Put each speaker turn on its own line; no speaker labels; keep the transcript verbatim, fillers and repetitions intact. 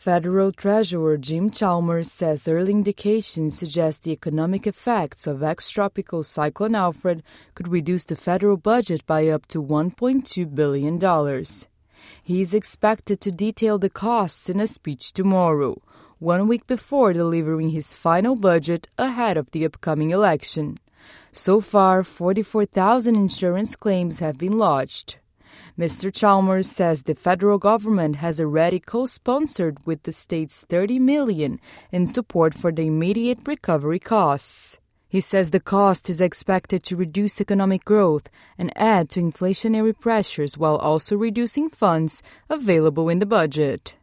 Federal Treasurer Jim Chalmers says early indications suggest the economic effects of ex-tropical Cyclone Alfred could reduce the federal budget by up to one point two billion dollars. He is expected to detail the costs in a speech tomorrow, one week before delivering his final budget ahead of the upcoming election. So far, forty-four thousand insurance claims have been lodged. Mister Chalmers says the federal government has already co-sponsored with the state's thirty million dollars in support for the immediate recovery costs. He says the cost is expected to reduce economic growth and add to inflationary pressures while also reducing funds available in the budget.